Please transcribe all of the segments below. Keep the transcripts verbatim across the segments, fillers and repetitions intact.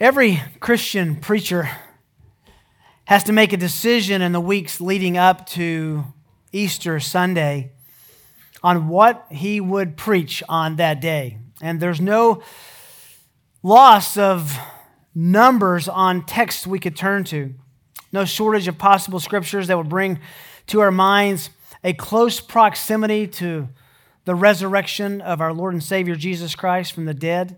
Every Christian preacher has to make a decision in the weeks leading up to Easter Sunday on what he would preach on that day. And there's no loss of numbers on texts we could turn to. No shortage of possible scriptures that would bring to our minds a close proximity to the resurrection of our Lord and Savior Jesus Christ from the dead.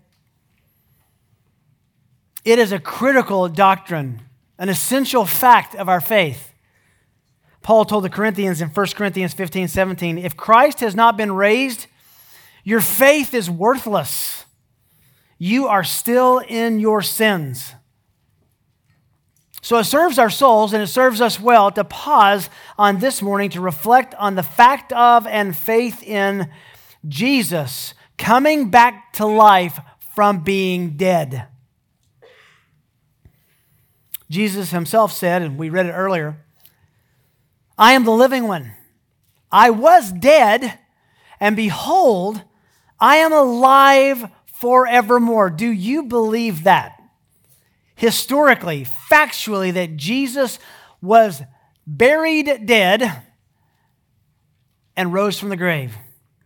It is a critical doctrine, an essential fact of our faith. Paul told the Corinthians in First Corinthians fifteen, seventeen, if Christ has not been raised, your faith is worthless. You are still in your sins. So it serves our souls and it serves us well to pause on this morning to reflect on the fact of and faith in Jesus coming back to life from being dead. Jesus himself said, and we read it earlier, I am the living one. I was dead, and behold, I am alive forevermore. Do you believe that? Historically, factually, that Jesus was buried dead and rose from the grave.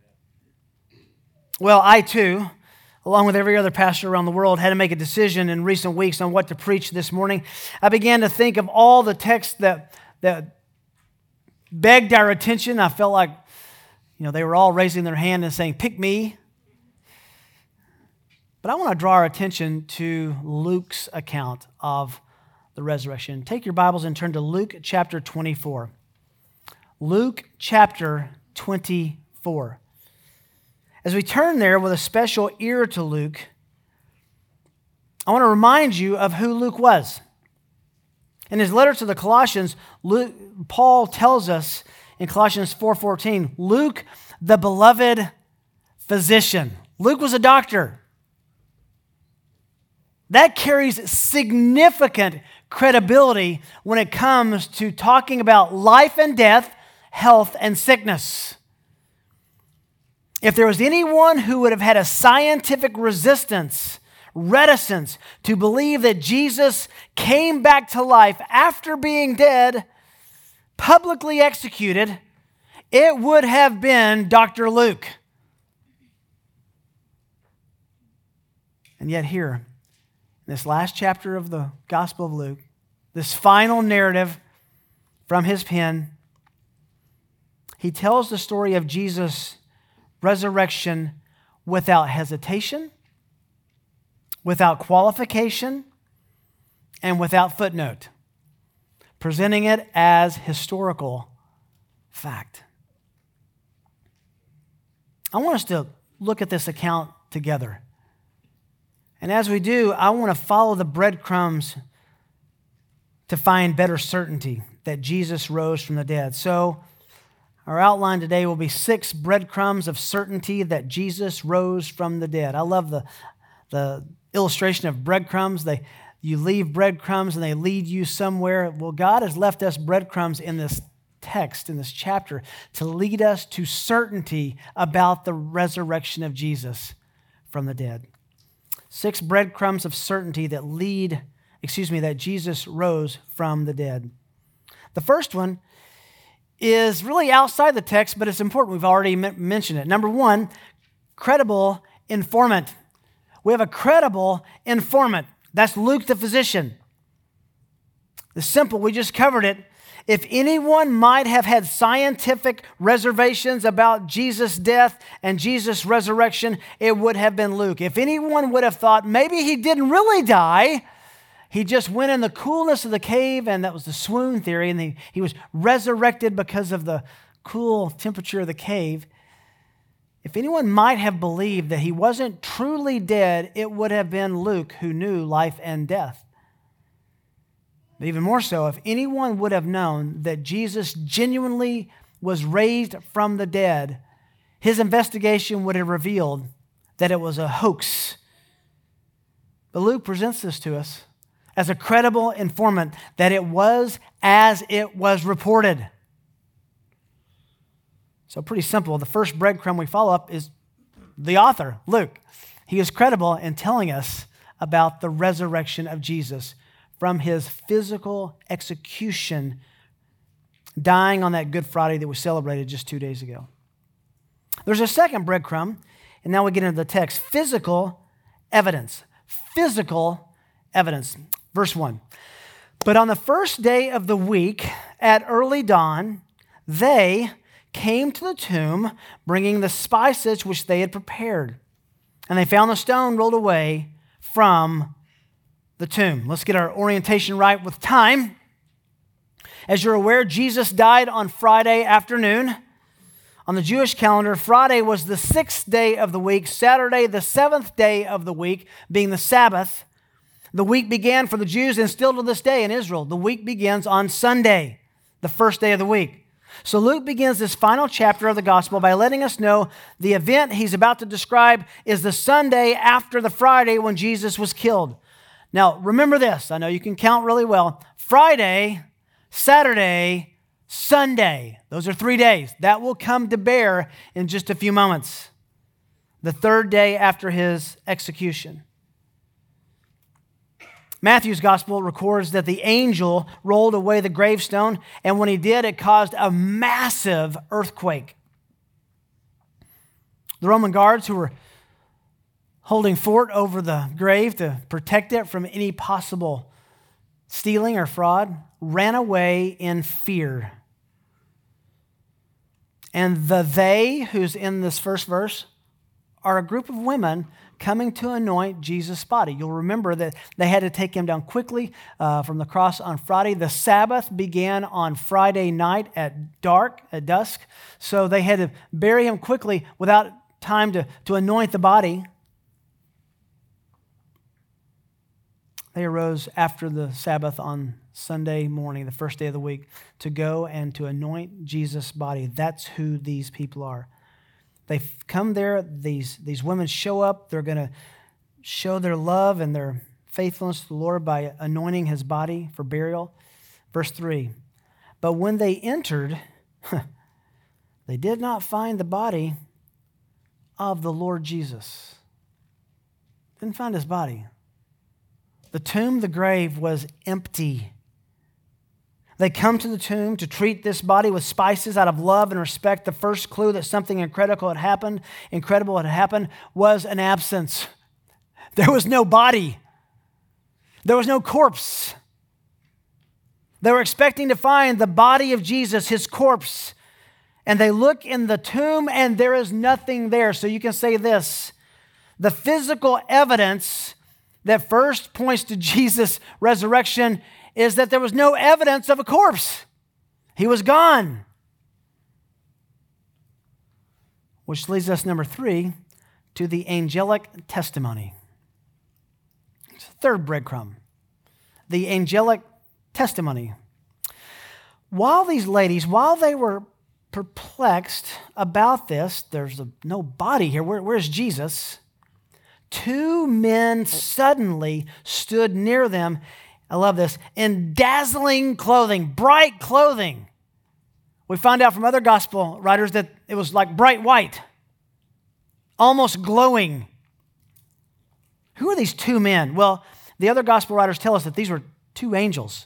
Well, I too, along with every other pastor around the world, had to make a decision in recent weeks on what to preach this morning. I began to think of all the texts that, that begged our attention. I felt like, you know, they were all raising their hand and saying, pick me. But I want to draw our attention to Luke's account of the resurrection. Take your Bibles and turn to Luke chapter twenty-four. Luke chapter twenty-four. As we turn there with a special ear to Luke, I want to remind you of who Luke was. In his letter to the Colossians, Luke, Paul tells us in Colossians four fourteen, Luke, the beloved physician. Luke was a doctor. That carries significant credibility when it comes to talking about life and death, health and sickness. If there was anyone who would have had a scientific resistance, reticence to believe that Jesus came back to life after being dead, publicly executed, it would have been Doctor Luke. And yet here, in this last chapter of the Gospel of Luke, this final narrative from his pen, he tells the story of Jesus' resurrection without hesitation, without qualification, and without footnote, presenting it as historical fact. I want us to look at this account together. And as we do, I want to follow the breadcrumbs to find better certainty that Jesus rose from the dead. So our outline today will be six breadcrumbs of certainty that Jesus rose from the dead. I love the, the illustration of breadcrumbs. They, you leave breadcrumbs and they lead you somewhere. Well, God has left us breadcrumbs in this text, in this chapter, to lead us to certainty about the resurrection of Jesus from the dead. Six breadcrumbs of certainty that lead, excuse me, that Jesus rose from the dead. The first one is really outside the text, but it's important. We've already m- mentioned it. Number one, credible informant. We have a credible informant. That's Luke the physician. The simple, we just covered it. If anyone might have had scientific reservations about Jesus' death and Jesus' resurrection, it would have been Luke. If anyone would have thought maybe he didn't really die, he just went in the coolness of the cave, and that was the swoon theory, and he, he was resurrected because of the cool temperature of the cave. If anyone might have believed that he wasn't truly dead, it would have been Luke, who knew life and death. But even more so, if anyone would have known that Jesus genuinely was raised from the dead, his investigation would have revealed that it was a hoax. But Luke presents this to us as a credible informant, that it was as it was reported. So pretty simple. The first breadcrumb we follow up is the author, Luke. He is credible in telling us about the resurrection of Jesus from his physical execution, dying on that Good Friday that we celebrated just two days ago. There's a second breadcrumb, and now we get into the text. Physical evidence. Physical evidence. Verse one. But on the first day of the week, at early dawn, they came to the tomb, bringing the spices which they had prepared. And they found the stone rolled away from the tomb. Let's get our orientation right with time. As you're aware, Jesus died on Friday afternoon. On the Jewish calendar, Friday was the sixth day of the week, Saturday the seventh day of the week, being the Sabbath. The week began for the Jews, and still to this day in Israel, the week begins on Sunday, the first day of the week. So Luke begins this final chapter of the gospel by letting us know the event he's about to describe is the Sunday after the Friday when Jesus was killed. Now, remember this. I know you can count really well. Friday, Saturday, Sunday. Those are three days. That will come to bear in just a few moments. The third day after his execution. Matthew's gospel records that the angel rolled away the gravestone, and when he did, it caused a massive earthquake. The Roman guards who were holding fort over the grave to protect it from any possible stealing or fraud ran away in fear. And the they, who's in this first verse, are a group of women coming to anoint Jesus' body. You'll remember that they had to take him down quickly uh, from the cross on Friday. The Sabbath began on Friday night at dark, at dusk. So they had to bury him quickly without time to, to anoint the body. They arose after the Sabbath on Sunday morning, the first day of the week, to go and to anoint Jesus' body. That's who these people are. They come there, these, these women show up, they're going to show their love and their faithfulness to the Lord by anointing his body for burial. Verse three, but when they entered, they did not find the body of the Lord Jesus. Didn't find his body. The tomb, the grave was empty. They come to the tomb to treat this body with spices out of love and respect. The first clue that something incredible had happened, incredible had happened, was an absence. There was no body. There was no corpse. They were expecting to find the body of Jesus, his corpse. And they look in the tomb and there is nothing there. So you can say this, the physical evidence that first points to Jesus' resurrection is that there was no evidence of a corpse. He was gone. Which leads us, number three, to the angelic testimony. It's the third breadcrumb. The angelic testimony. While these ladies, while they were perplexed about this, there's a, no body here. Where, where's Jesus? Two men suddenly stood near them. I love this. In dazzling clothing, bright clothing. We find out from other gospel writers that it was like bright white, almost glowing. Who are these two men? Well, the other gospel writers tell us that these were two angels.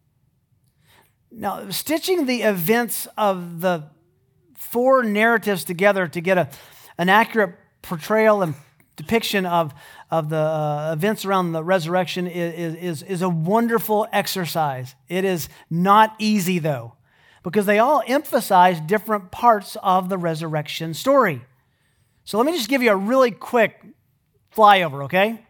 Now, stitching the events of the four narratives together to get a, an accurate portrayal and depiction of, of the uh, events around the resurrection is, is, is a wonderful exercise. It is not easy, though, because they all emphasize different parts of the resurrection story. So let me just give you a really quick flyover, okay?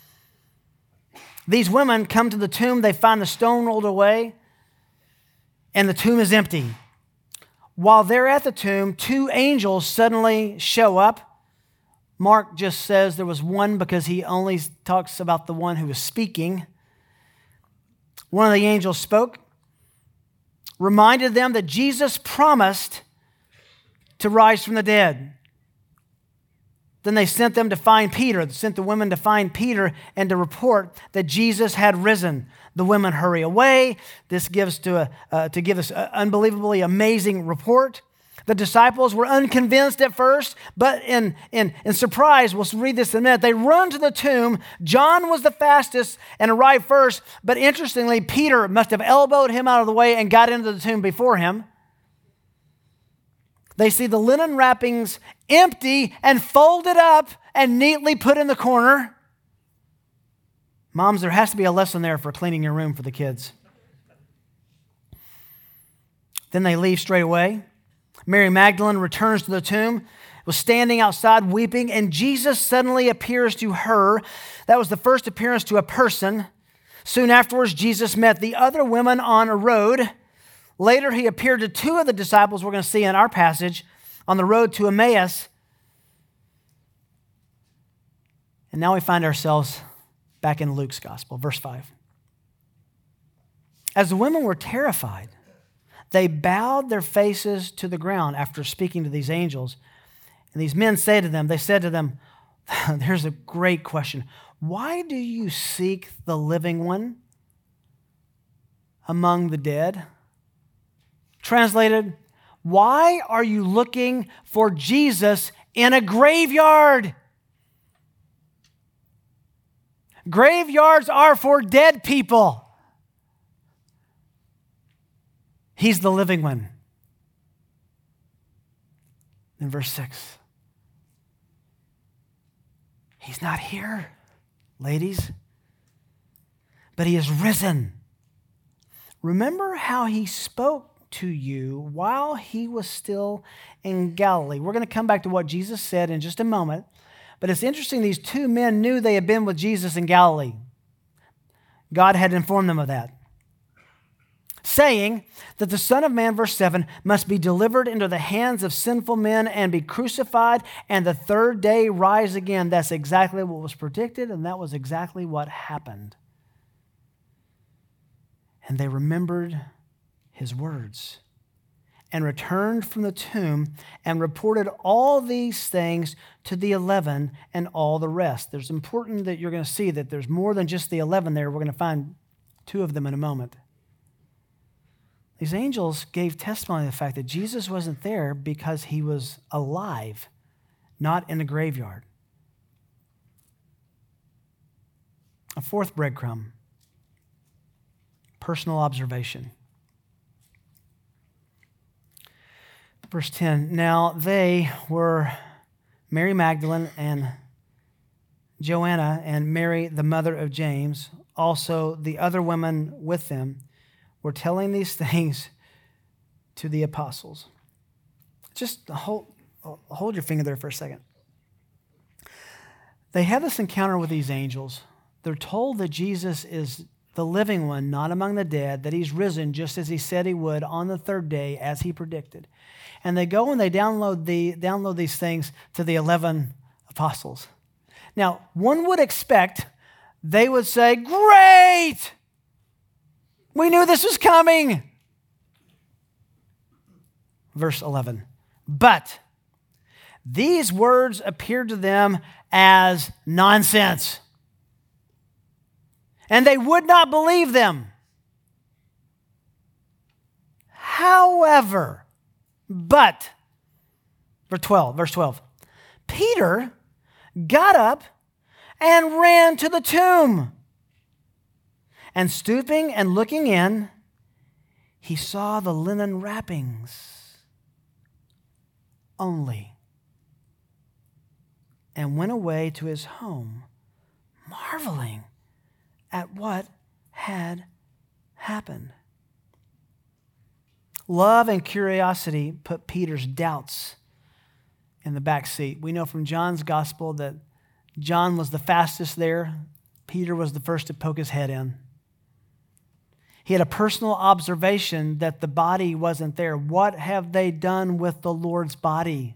These women come to the tomb. They find the stone rolled away, and the tomb is empty. While they're at the tomb, two angels suddenly show up. Mark just says there was one because he only talks about the one who was speaking. One of the angels spoke, reminded them that Jesus promised to rise from the dead. Then they sent them to find Peter, they sent the women to find Peter and to report that Jesus had risen. The women hurry away. This gives to, a, uh, to give us an unbelievably amazing report. The disciples were unconvinced at first, but in, in, in surprise, we'll read this in a minute, they run to the tomb. John was the fastest and arrived first, but interestingly, Peter must have elbowed him out of the way and got into the tomb before him. They see the linen wrappings empty and folded up and neatly put in the corner. Moms, there has to be a lesson there for cleaning your room for the kids. Then they leave straight away. Mary Magdalene returns to the tomb, was standing outside weeping, and Jesus suddenly appears to her. That was the first appearance to a person. Soon afterwards, Jesus met the other women on a road. Later, he appeared to two of the disciples we're going to see in our passage on the road to Emmaus. And now we find ourselves back in Luke's gospel, verse five. As the women were terrified, they bowed their faces to the ground after speaking to these angels. And these men say to them, they said to them, there's a great question. Why do you seek the living one among the dead? Translated, why are you looking for Jesus in a graveyard? Graveyards are for dead people. He's the living one. In verse six, he's not here, ladies, but he is risen. Remember how he spoke to you while he was still in Galilee. We're going to come back to what Jesus said in just a moment, but it's interesting, these two men knew they had been with Jesus in Galilee. God had informed them of that, saying that the Son of Man, verse seven, must be delivered into the hands of sinful men and be crucified, and the third day rise again. That's exactly what was predicted, and that was exactly what happened. And they remembered his words and returned from the tomb and reported all these things to the eleven and all the rest. There's important that you're going to see that there's more than just the eleven there. We're going to find two of them in a moment. These angels gave testimony to the fact that Jesus wasn't there because he was alive, not in a graveyard. A fourth breadcrumb, personal observation. Verse ten, now they were Mary Magdalene and Joanna and Mary, the mother of James, also the other women with them, were telling these things to the apostles. Just hold, hold your finger there for a second. They have this encounter with these angels. They're told that Jesus is the living one, not among the dead, that he's risen just as he said he would on the third day, as he predicted. And they go and they download the download these things to the eleven apostles. Now, one would expect they would say, great! We knew this was coming. Verse eleven, but these words appeared to them as nonsense, and they would not believe them. However, but, verse twelve, verse twelve, Peter got up and ran to the tomb. And stooping and looking in, he saw the linen wrappings only, and went away to his home, marveling at what had happened. Love and curiosity put Peter's doubts in the back seat. We know from John's gospel that John was the fastest there. Peter was the first to poke his head in. He had a personal observation that the body wasn't there. What have they done with the Lord's body?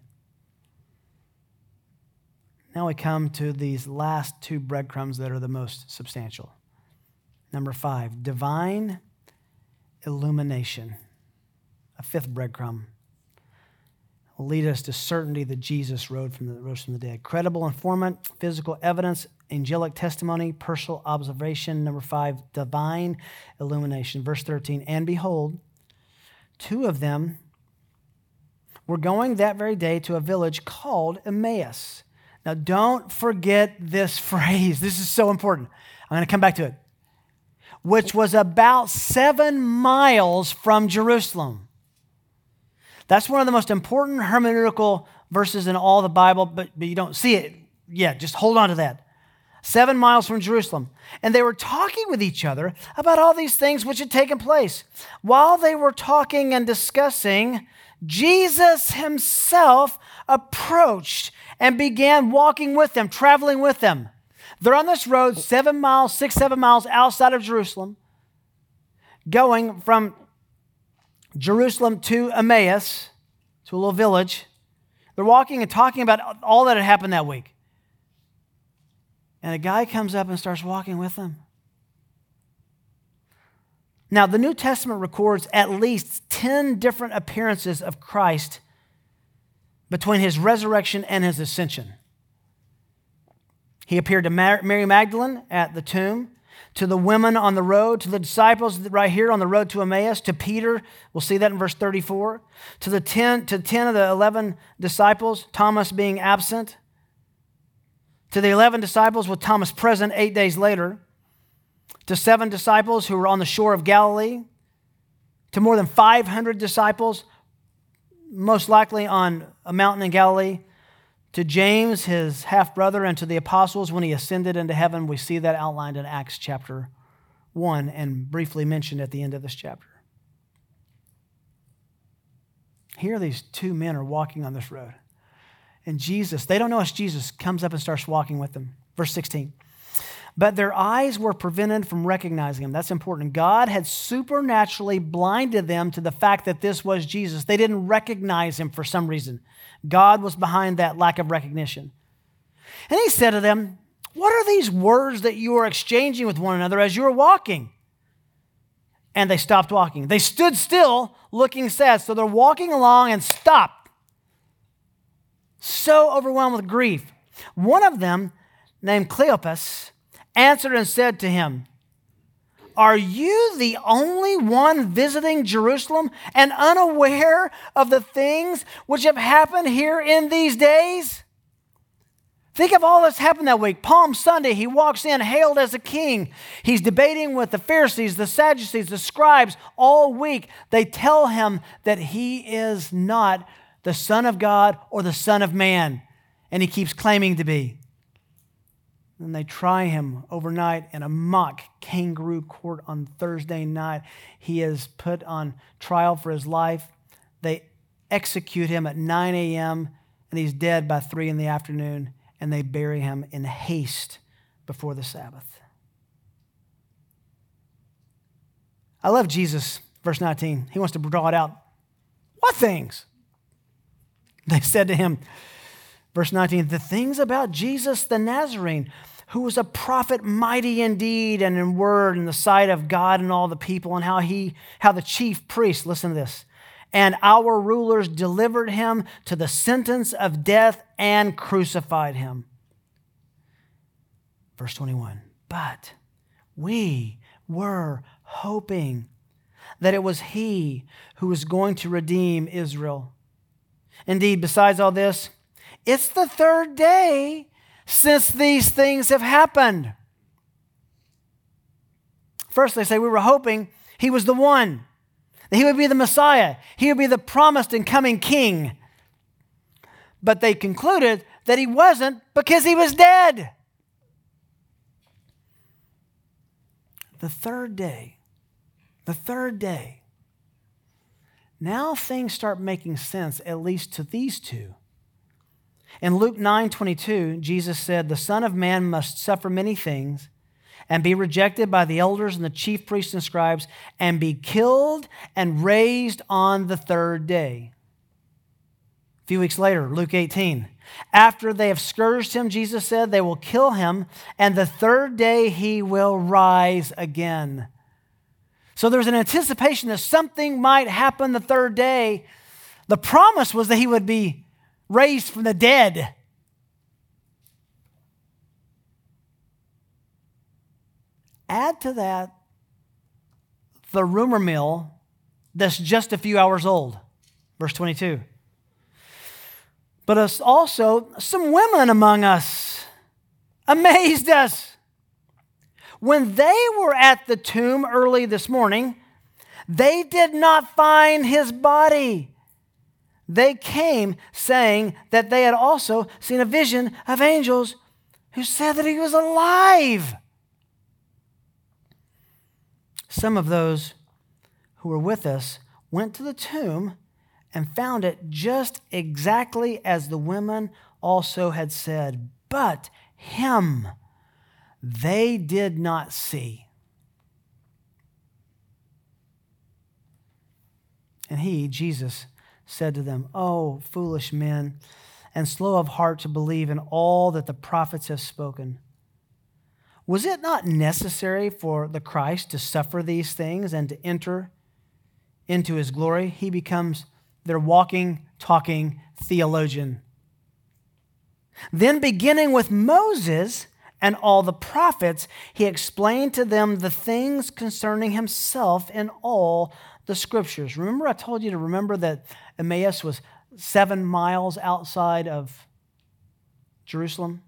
Now we come to these last two breadcrumbs that are the most substantial. Number five, divine illumination. A fifth breadcrumb will lead us to certainty that Jesus rose from the, rose from the dead. Credible informant, physical evidence, angelic testimony, personal observation. Number five, divine illumination. Verse thirteen, and behold, two of them were going that very day to a village called Emmaus. Now, don't forget this phrase. This is so important. I'm going to come back to it. Which was about seven miles from Jerusalem. That's one of the most important hermeneutical verses in all the Bible, but, but you don't see it yet. Just hold on to that. Seven miles from Jerusalem. And they were talking with each other about all these things which had taken place. While they were talking and discussing, Jesus himself approached and began walking with them, traveling with them. They're on this road seven miles, six, seven miles outside of Jerusalem, going from Jerusalem to Emmaus, to a little village. They're walking and talking about all that had happened that week. And a guy comes up and starts walking with them. Now, the New Testament records at least ten different appearances of Christ between his resurrection and his ascension. He appeared to Mary Magdalene at the tomb, to the women on the road, to the disciples right here on the road to Emmaus, to Peter, we'll see that in verse thirty-four, to the ten, to ten of the eleven disciples, Thomas being absent, to the eleven disciples with Thomas present eight days later, to seven disciples who were on the shore of Galilee, to more than five hundred disciples, most likely on a mountain in Galilee, to James, his half-brother, and to the apostles when he ascended into heaven. We see that outlined in Acts chapter one and briefly mentioned at the end of this chapter. Here these two men are walking on this road. And Jesus, they don't know it's Jesus, comes up and starts walking with them. Verse sixteen. But their eyes were prevented from recognizing him. That's important. God had supernaturally blinded them to the fact that this was Jesus. They didn't recognize him for some reason. God was behind that lack of recognition. And he said to them, "What are these words that you are exchanging with one another as you are walking?" And they stopped walking. They stood still, looking sad. So they're walking along and stop. So overwhelmed with grief. One of them, named Cleopas, answered and said to him, "Are you the only one visiting Jerusalem and unaware of the things which have happened here in these days?" Think of all that's happened that week. Palm Sunday, he walks in hailed as a king. He's debating with the Pharisees, the Sadducees, the scribes all week. They tell him that he is not the Son of God or the Son of Man, and he keeps claiming to be. And they try him overnight in a mock kangaroo court on Thursday night. He is put on trial for his life. They execute him at nine a.m. and he's dead by three in the afternoon, and they bury him in haste before the Sabbath. I love Jesus, verse nineteen. He wants to draw it out. What things? They said to him, verse nineteen, "The things about Jesus the Nazarene, who was a prophet mighty in deed and in word in the sight of God and all the people, and how he, how the chief priests," listen to this, "and our rulers delivered him to the sentence of death and crucified him." Verse twenty-one, "But we were hoping that it was he who was going to redeem Israel. Indeed, besides all this, it's the third day since these things have happened." First, they say, we were hoping he was the one, that he would be the Messiah. He would be the promised and coming king. But they concluded that he wasn't because he was dead. The third day, the third day. Now things start making sense, at least to these two. In Luke nine twenty-two, Jesus said, "The Son of Man must suffer many things and be rejected by the elders and the chief priests and scribes and be killed and raised on the third day." A few weeks later, Luke eighteen, "After they have scourged him," Jesus said, "they will kill him, and the third day he will rise again." So there's an anticipation that something might happen the third day. The promise was that he would be raised from the dead. Add to that the rumor mill that's just a few hours old. Verse twenty-two. But us also, some women among us amazed us. When they were at the tomb early this morning, they did not find his body. They came saying that they had also seen a vision of angels who said that he was alive. Some of those who were with us went to the tomb and found it just exactly as the women also had said, but him they did not see. And he, Jesus, said to them, "Oh, foolish men, and slow of heart to believe in all that the prophets have spoken. Was it not necessary for the Christ to suffer these things and to enter into his glory?" He becomes their walking, talking theologian. Then, beginning with Moses and all the prophets, he explained to them the things concerning himself in all the scriptures. Remember, I told you to remember that Emmaus was seven miles outside of Jerusalem?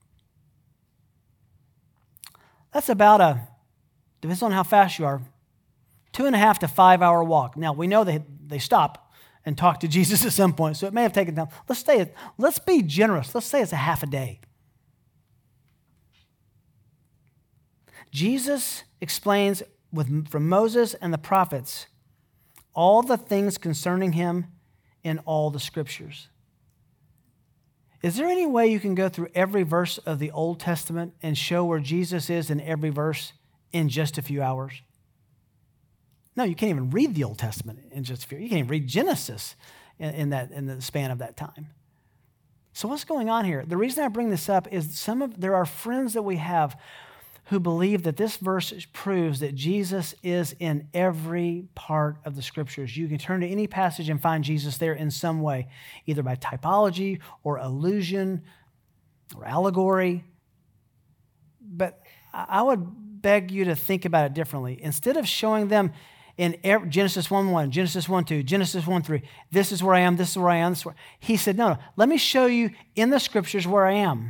That's about a, depends on how fast you are, two and a half to five hour walk. Now, we know they, they stop and talk to Jesus at some point, so it may have taken time. Let's stay, let's be generous. Let's say it's a half a day. Jesus explains with, from Moses and the prophets all the things concerning him in all the scriptures. Is there any way you can go through every verse of the Old Testament and show where Jesus is in every verse in just a few hours? No, you can't even read the Old Testament in just a few. You can't even read Genesis in, in that in the span of that time. So what's going on here? The reason I bring this up is some of there are friends that we have who believe that this verse proves that Jesus is in every part of the scriptures. You can turn to any passage and find Jesus there in some way, either by typology or allusion or allegory. But I would beg you to think about it differently. Instead of showing them in Genesis one one, Genesis one two, Genesis one three, this is where I am, this is where I am, this is where, he said, no, no, let me show you in the scriptures where I am.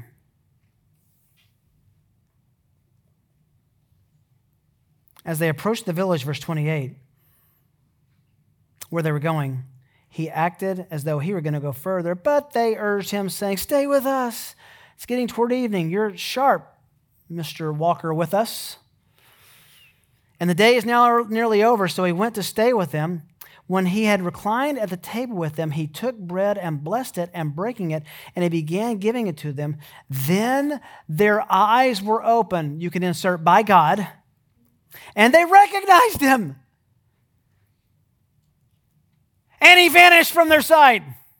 As they approached the village, verse twenty-eight, where they were going, he acted as though he were going to go further, but they urged him, saying, "Stay with us. It's getting toward evening. You're sharp, Mister Walker, with us." And the day is now nearly over, so he went to stay with them. When he had reclined at the table with them, he took bread and blessed it, and breaking it, and he began giving it to them. Then their eyes were opened. You can insert by God. And they recognized him. And he vanished from their sight.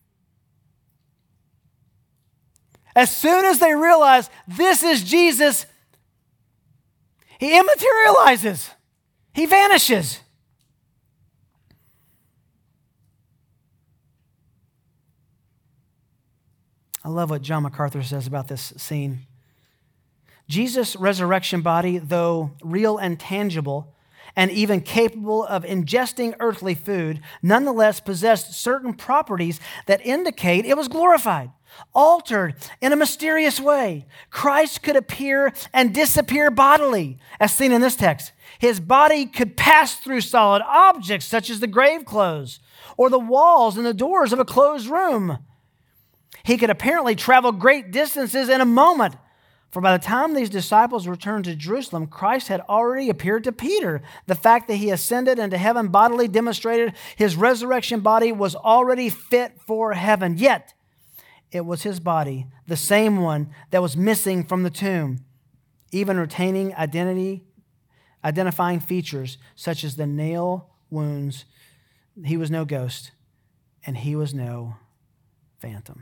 As soon as they realize this is Jesus, he immaterializes. He vanishes. I love what John MacArthur says about this scene. Jesus' resurrection body, though real and tangible, and even capable of ingesting earthly food, nonetheless possessed certain properties that indicate it was glorified, altered in a mysterious way. Christ could appear and disappear bodily, as seen in this text. His body could pass through solid objects, such as the grave clothes or the walls and the doors of a closed room. He could apparently travel great distances in a moment. For by the time these disciples returned to Jerusalem, Christ had already appeared to Peter. The fact that he ascended into heaven bodily demonstrated his resurrection body was already fit for heaven. Yet, it was his body, the same one that was missing from the tomb, even retaining identity, identifying features such as the nail wounds. He was no ghost, and he was no phantom.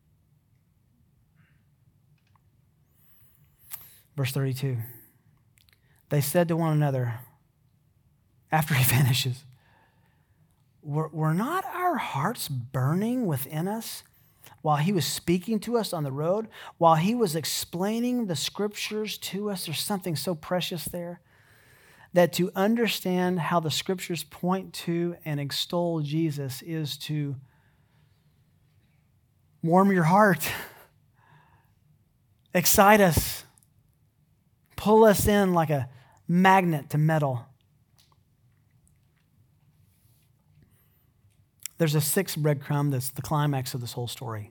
Verse thirty-two, they said to one another, after he vanishes, were, were not our hearts burning within us while he was speaking to us on the road, while he was explaining the scriptures to us? There's something so precious there, that to understand how the scriptures point to and extol Jesus is to Warm your heart. Excite us. Pull us in like a magnet to metal. There's a sixth breadcrumb that's the climax of this whole story.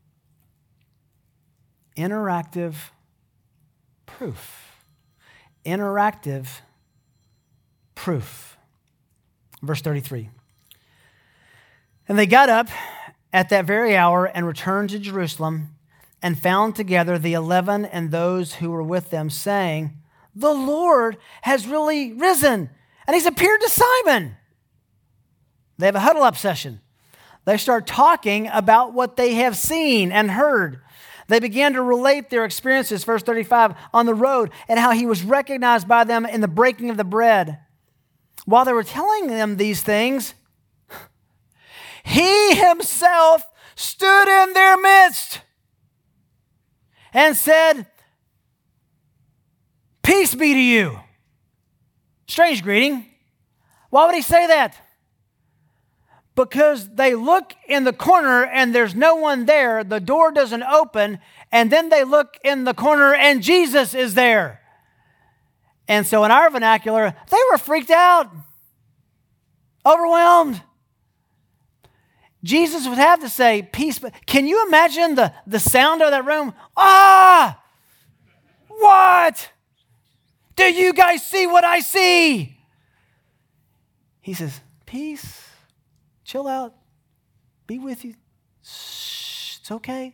Interactive proof. Interactive proof. Verse thirty-three. And they got up at that very hour and returned to Jerusalem and found together the eleven and those who were with them, saying, the Lord has really risen, and he's appeared to Simon. They have a huddle up session. They start talking about what they have seen and heard. They began to relate their experiences, verse thirty-five, on the road and how he was recognized by them in the breaking of the bread. While they were telling them these things, he himself stood in their midst and said, peace be to you. Strange greeting. Why would he say that? Because they look in the corner and there's no one there. The door doesn't open. And then they look in the corner and Jesus is there. And so in our vernacular, they were freaked out, overwhelmed. Jesus would have to say, peace. Can you imagine the, the sound of that room? Ah! What? Do you guys see what I see? He says, peace. Chill out. Be with you. Shh, it's okay.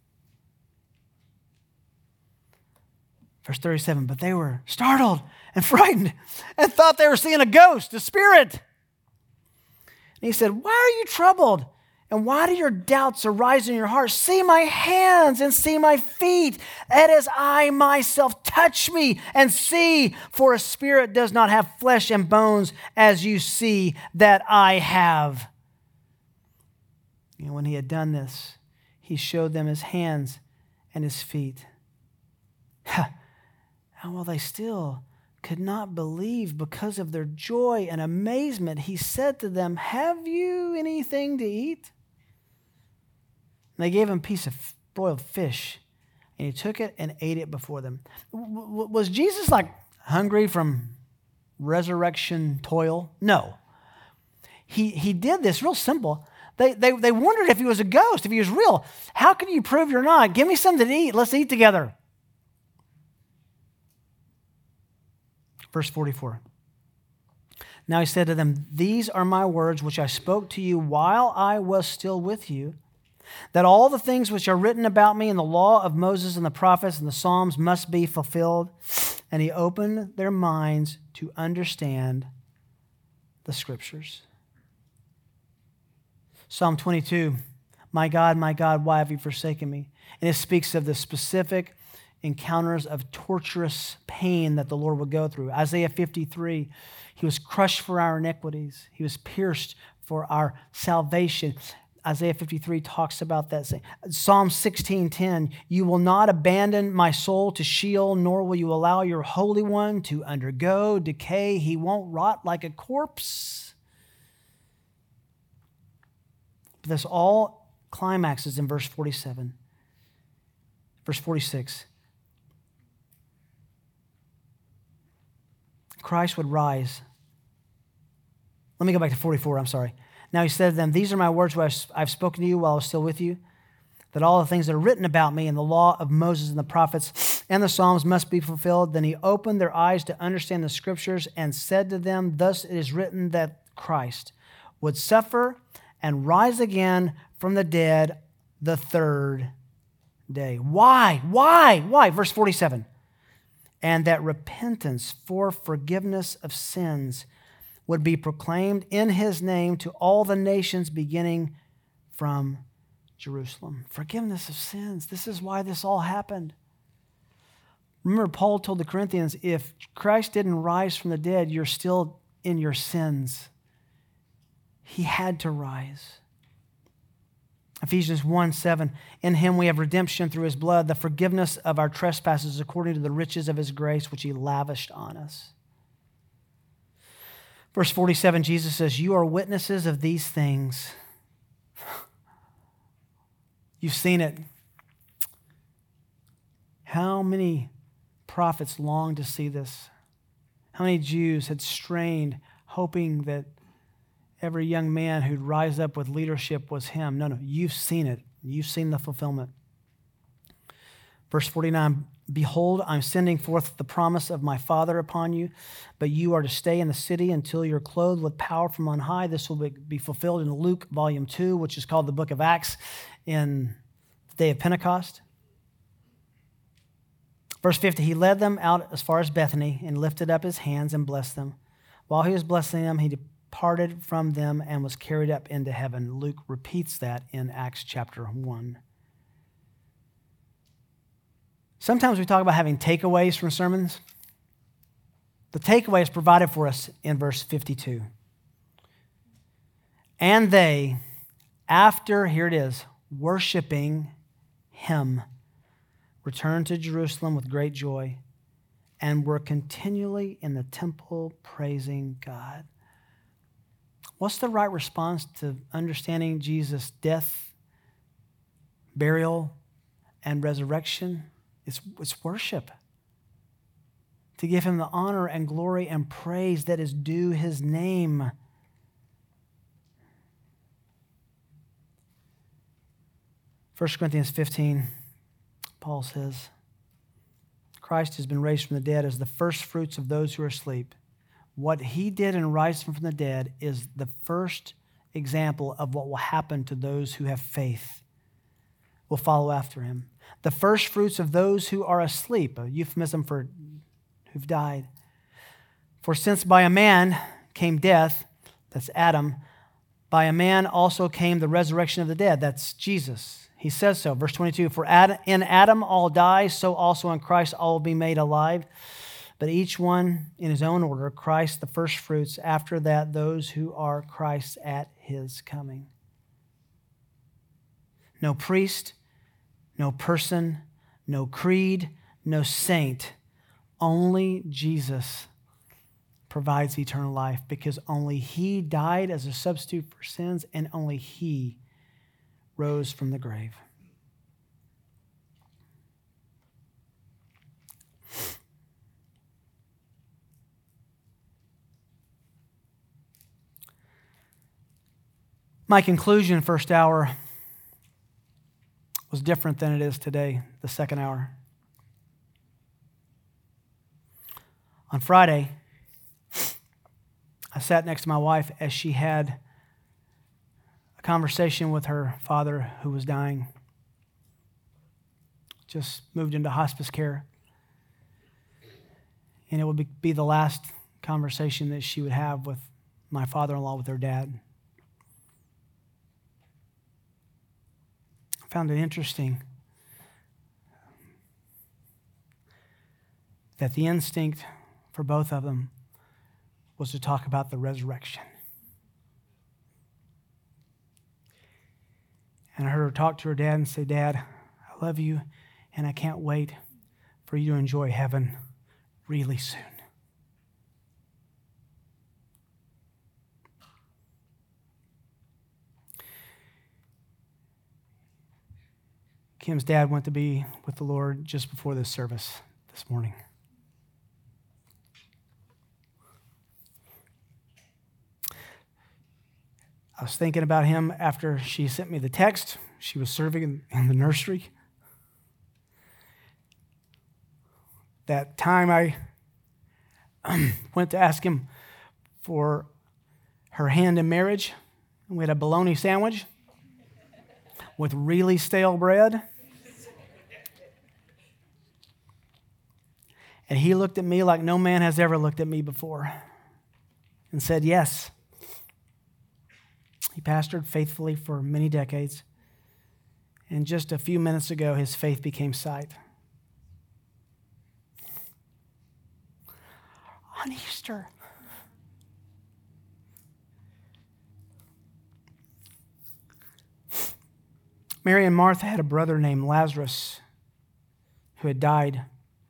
Verse thirty-seven, but they were startled and frightened and thought they were seeing a ghost, a spirit. And he said, why are you troubled? And why do your doubts arise in your heart? See my hands and see my feet. That is I myself. Touch me and see, for a spirit does not have flesh and bones as you see that I have. And when he had done this, he showed them his hands and his feet. And while they still could not believe because of their joy and amazement, he said to them, have you anything to eat? And they gave him a piece of broiled fish, and he took it and ate it before them. Was Jesus like hungry from resurrection toil? No. He, he did this real simple. They, they, they wondered if he was a ghost, if he was real. How can you prove you're not? Give me something to eat. Let's eat together. Verse forty-four. Now he said to them, these are my words which I spoke to you while I was still with you, that all the things which are written about me in the law of Moses and the prophets and the Psalms must be fulfilled. And he opened their minds to understand the scriptures. Psalm twenty-two, my God, my God, why have you forsaken me? And it speaks of the specific encounters of torturous pain that the Lord would go through. Isaiah fifty-three, he was crushed for our iniquities. He was pierced for our salvation. Isaiah fifty-three talks about that. Psalm sixteen ten, you will not abandon my soul to Sheol, nor will you allow your Holy One to undergo decay. He won't rot like a corpse. But this all climaxes in verse forty-seven. Verse forty-six. Christ would rise. Let me go back to forty-four, I'm sorry. Now he said to them, these are my words which I've spoken to you while I was still with you, that all the things that are written about me in the law of Moses and the prophets and the Psalms must be fulfilled. Then he opened their eyes to understand the scriptures and said to them, thus it is written that Christ would suffer and rise again from the dead the third day. Why? Why? Why? Verse forty-seven. And that repentance for forgiveness of sins would be proclaimed in his name to all the nations beginning from Jerusalem. Forgiveness of sins. This is why this all happened. Remember, Paul told the Corinthians, if Christ didn't rise from the dead, you're still in your sins. He had to rise. Ephesians one seven, in him we have redemption through his blood, the forgiveness of our trespasses according to the riches of his grace, which he lavished on us. Verse forty-seven, Jesus says, you are witnesses of these things. You've seen it. How many prophets longed to see this? How many Jews had strained, hoping that every young man who'd rise up with leadership was him? No, no, you've seen it. You've seen the fulfillment. Verse forty-nine, behold, I'm sending forth the promise of my Father upon you, but you are to stay in the city until you're clothed with power from on high. This will be fulfilled in Luke volume two, which is called the book of Acts, in the day of Pentecost. Verse fifty, he led them out as far as Bethany and lifted up his hands and blessed them. While he was blessing them, he departed from them and was carried up into heaven. Luke repeats that in Acts chapter one. Sometimes we talk about having takeaways from sermons. The takeaway is provided for us in verse fifty-two. And they, after, here it is, worshiping him, returned to Jerusalem with great joy and were continually in the temple praising God. What's the right response to understanding Jesus' death, burial, and resurrection? It's, it's worship. To give him the honor and glory and praise that is due his name. First Corinthians fifteen, Paul says, Christ has been raised from the dead as the first fruits of those who are asleep. What he did in rising from the dead is the first example of what will happen to those who have faith, will follow after him. The first fruits of those who are asleep, a euphemism for who've died. For since by a man came death, that's Adam, by a man also came the resurrection of the dead, that's Jesus. He says so, verse twenty-two, for in Adam all die, so also in Christ all will be made alive. But each one in his own order, Christ the first fruits, after that those who are Christ's at his coming. No priest, no person, no creed, no saint. Only Jesus provides eternal life because only he died as a substitute for sins and only he rose from the grave. My conclusion, first hour, was different than it is today, the second hour. On Friday, I sat next to my wife as she had a conversation with her father who was dying, just moved into hospice care. And it would be the last conversation that she would have with my father-in-law, with her dad. I found it interesting that the instinct for both of them was to talk about the resurrection. And I heard her talk to her dad and say, Dad, I love you, and I can't wait for you to enjoy heaven really soon. Kim's dad went to be with the Lord just before this service this morning. I was thinking about him after she sent me the text. She was serving in the nursery. That time I went to ask him for her hand in marriage, and we had a bologna sandwich with really stale bread. And he looked at me like no man has ever looked at me before and said, yes. He pastored faithfully for many decades. And just a few minutes ago, his faith became sight. On Easter. Mary and Martha had a brother named Lazarus who had died.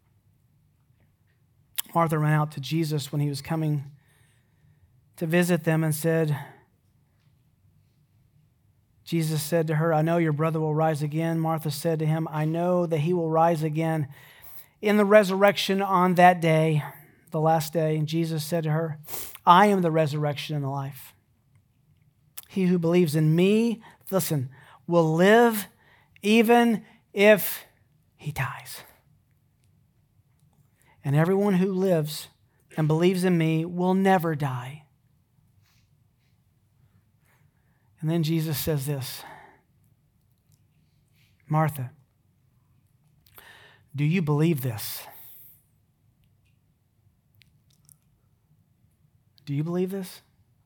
Martha ran out to Jesus when he was coming to visit them and said, Jesus said to her, I know your brother will rise again. Martha said to him, I know that he will rise again in the resurrection on that day, the last day. And Jesus said to her, I am the resurrection and the life. He who believes in me, listen, will live even if he dies. And everyone who lives and believes in me will never die. And then Jesus says this, Martha, do you believe this? Do you believe this?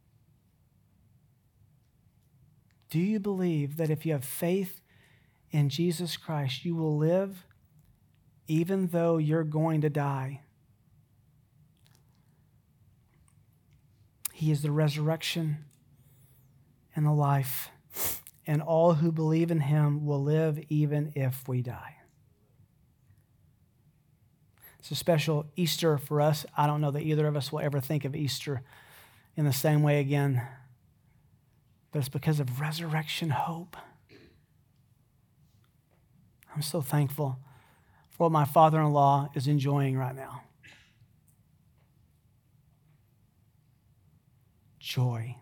Do you believe that if you have faith in Jesus Christ, you will live even though you're going to die? He is the resurrection and the life, and all who believe in him will live even if we die. It's a special Easter for us. I don't know that either of us will ever think of Easter in the same way again, but it's because of resurrection hope. I'm so thankful for what my father-in-law is enjoying right now. Joy.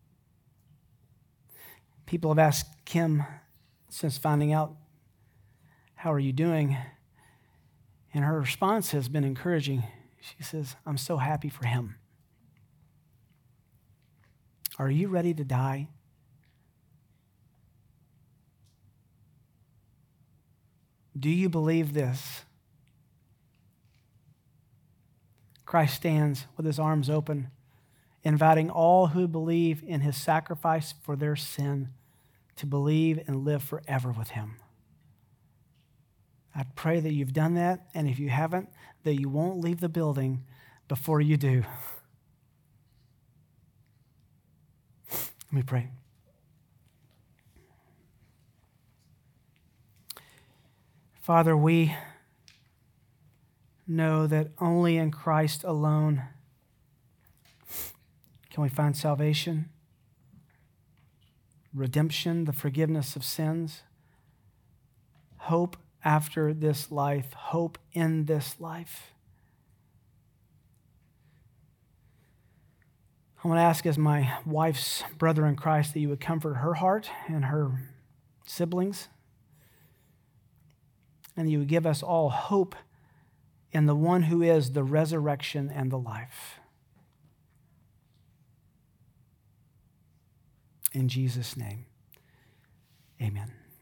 People have asked Kim since finding out, how are you doing? And her response has been encouraging. She says, I'm so happy for him. Are you ready to die? Do you believe this? Christ stands with his arms open, inviting all who believe in his sacrifice for their sin to believe and live forever with him. I pray that you've done that, and if you haven't, that you won't leave the building before you do. Let me pray. Father, we know that only in Christ alone can we find salvation, redemption, the forgiveness of sins, hope after this life, hope in this life. I want to ask, as my wife's brother in Christ, that you would comfort her heart and her siblings, and you would give us all hope in the one who is the resurrection and the life. In Jesus' name, amen.